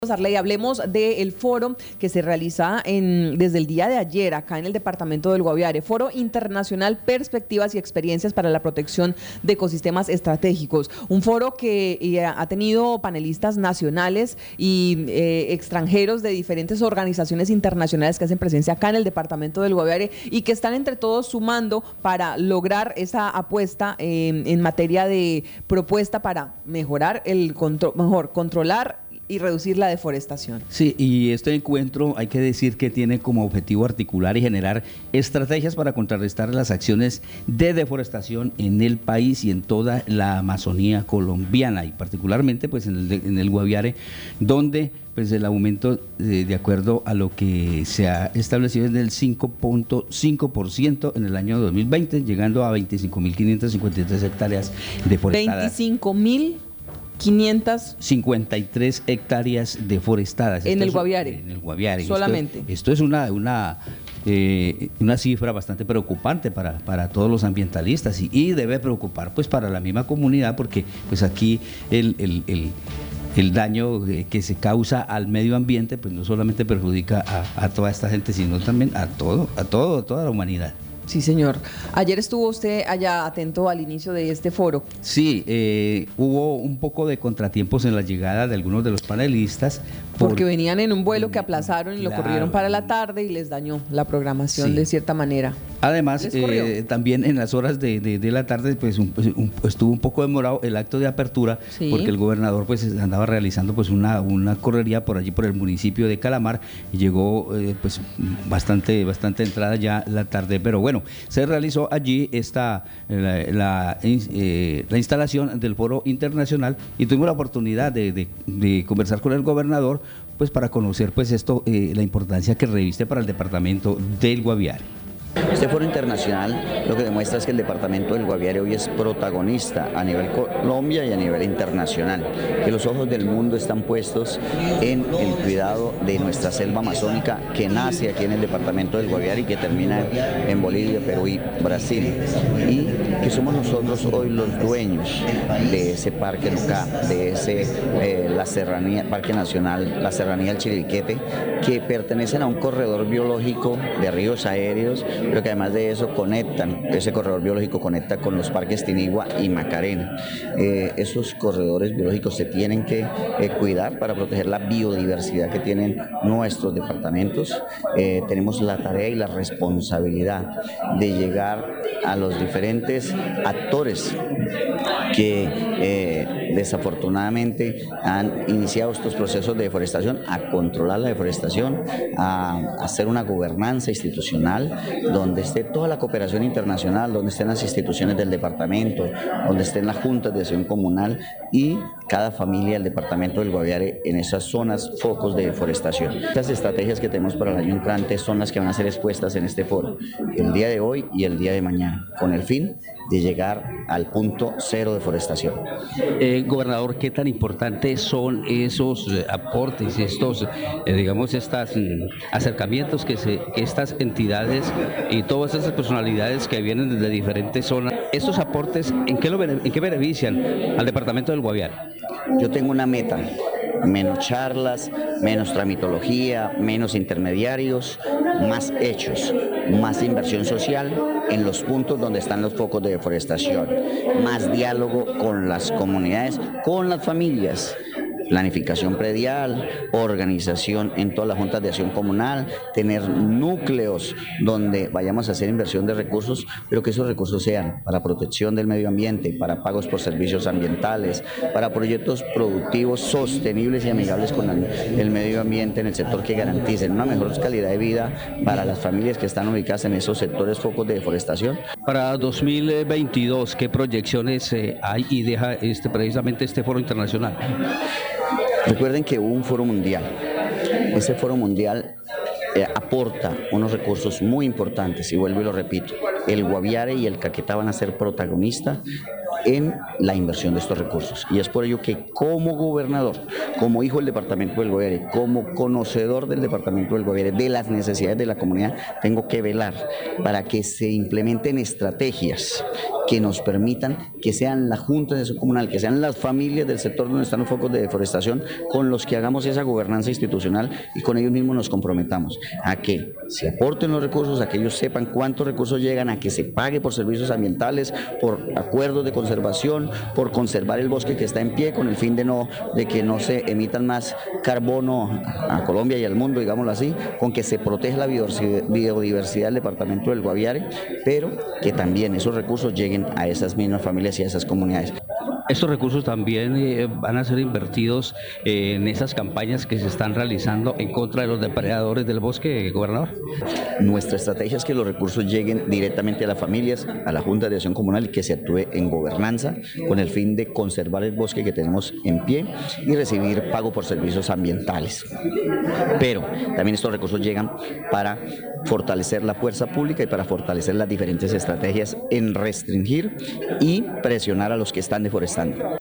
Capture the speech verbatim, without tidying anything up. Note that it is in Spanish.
Arley, hablemos del foro que se realiza en, desde el día de ayer acá en el departamento del Guaviare, Foro Internacional Perspectivas y Experiencias para la Protección de Ecosistemas Estratégicos, un foro que eh, ha tenido panelistas nacionales y eh, extranjeros de diferentes organizaciones internacionales que hacen presencia acá en el departamento del Guaviare y que están entre todos sumando para lograr esa apuesta eh, en materia de propuesta para mejorar el control, mejor controlar y reducir la deforestación. Sí, y este encuentro hay que decir que tiene como objetivo articular y generar estrategias para contrarrestar las acciones de deforestación en el país y en toda la Amazonía colombiana y particularmente pues en el, en el Guaviare, donde pues el aumento de, de acuerdo a lo que se ha establecido es del cinco punto cinco por ciento en el año dos mil veinte, llegando a veinticinco mil quinientas cincuenta y tres hectáreas deforestadas. veinticinco mil quinientas cincuenta y tres hectáreas deforestadas. En Esto el es, Guaviare. En el Guaviare. Solamente. Esto, esto es una, una, eh, una cifra bastante preocupante para, para todos los ambientalistas y, y debe preocupar pues para la misma comunidad porque pues aquí el, el, el, el daño que se causa al medio ambiente pues no solamente perjudica a, a toda esta gente sino también a todo, a todo, a toda la humanidad. Sí, señor. Ayer estuvo usted allá atento al inicio de este foro. Sí, eh, hubo un poco de contratiempos en la llegada de algunos de los panelistas. Porque por, venían en un vuelo que aplazaron y claro, lo corrieron para la tarde y les dañó la programación sí. de cierta manera. Además, eh, también en las horas de, de, de la tarde pues, un, un, estuvo un poco demorado el acto de apertura sí. porque el gobernador pues andaba realizando pues una, una correría por allí por el municipio de Calamar y llegó eh, pues bastante, bastante entrada ya la tarde, pero bueno, se realizó allí esta la, la, eh, la instalación del Foro Internacional y tuvimos la oportunidad de, de, de conversar con el gobernador pues para conocer pues esto eh, la importancia que reviste para el departamento del Guaviare. Este foro internacional lo que demuestra es que el departamento del Guaviare hoy es protagonista a nivel Colombia y a nivel internacional, que los ojos del mundo están puestos en el cuidado de nuestra selva amazónica que nace aquí en el departamento del Guaviare y que termina en Bolivia, Perú y Brasil, y que somos nosotros hoy los dueños de ese parque Nucá, de ese eh, la serranía, Parque Nacional, la Serranía del Chiriquete, que pertenecen a un corredor biológico de ríos aéreos, pero que además de eso conectan, ese corredor biológico conecta con los parques Tinigua y Macarena. Eh, esos corredores biológicos se tienen que eh, cuidar para proteger la biodiversidad que tienen nuestros departamentos. Eh, tenemos la tarea y la responsabilidad de llegar a los diferentes actores que eh, desafortunadamente han iniciado estos procesos de deforestación, a controlar la deforestación, a, a hacer una gobernanza institucional donde esté toda la cooperación internacional, donde estén las instituciones del departamento, donde estén las juntas de acción comunal y cada familia del departamento del Guaviare en esas zonas, focos de deforestación. Estas estrategias que tenemos para el año entrante son las que van a ser expuestas en este foro, el día de hoy y el día de mañana, con el fin de llegar al punto cero de deforestación. Eh, gobernador, ¿qué tan importantes son esos eh, aportes, estos, eh, digamos, estos mm, acercamientos que, se, que estas entidades y todas esas personalidades que vienen desde diferentes zonas, estos aportes, ¿en qué, lo, en qué benefician al departamento del Guaviare? Yo tengo una meta, menos charlas, menos tramitología, menos intermediarios, más hechos, más inversión social en los puntos donde están los focos de deforestación, más diálogo con las comunidades, con las familias, planificación predial, organización en todas las juntas de acción comunal, tener núcleos donde vayamos a hacer inversión de recursos, pero que esos recursos sean para protección del medio ambiente, para pagos por servicios ambientales, para proyectos productivos sostenibles y amigables con el, el medio ambiente en el sector que garanticen una mejor calidad de vida para las familias que están ubicadas en esos sectores focos de deforestación. Para dos mil veintidós, ¿qué proyecciones eh, hay y deja este, precisamente este foro internacional? Recuerden que hubo un foro mundial. Ese foro mundial eh, aporta unos recursos muy importantes y vuelvo y lo repito, el Guaviare y el Caquetá van a ser protagonistas en la inversión de estos recursos y es por ello que como gobernador, como hijo del departamento del Guaviare, como conocedor del departamento del Guaviare, de las necesidades de la comunidad, tengo que velar para que se implementen estrategias que nos permitan que sean la Junta de Acción Comunal, que sean las familias del sector donde están los focos de deforestación con los que hagamos esa gobernanza institucional y con ellos mismos nos comprometamos a que se aporten los recursos, a que ellos sepan cuántos recursos llegan, a que se pague por servicios ambientales, por acuerdos de conservación, por conservar el bosque que está en pie con el fin de, no, de que no se emitan más carbono a Colombia y al mundo, digámoslo así, con que se proteja la biodiversidad del departamento del Guaviare, pero que también esos recursos lleguen a esas mismas familias y a esas comunidades. Estos recursos también eh, van a ser invertidos eh, en esas campañas que se están realizando en contra de los depredadores del bosque, gobernador. Nuestra estrategia es que los recursos lleguen directamente a las familias, a la Junta de Acción Comunal y que se actúe en gobernanza con el fin de conservar el bosque que tenemos en pie y recibir pago por servicios ambientales. Pero también estos recursos llegan para fortalecer la fuerza pública y para fortalecer las diferentes estrategias en restringir y presionar a los que están deforestando.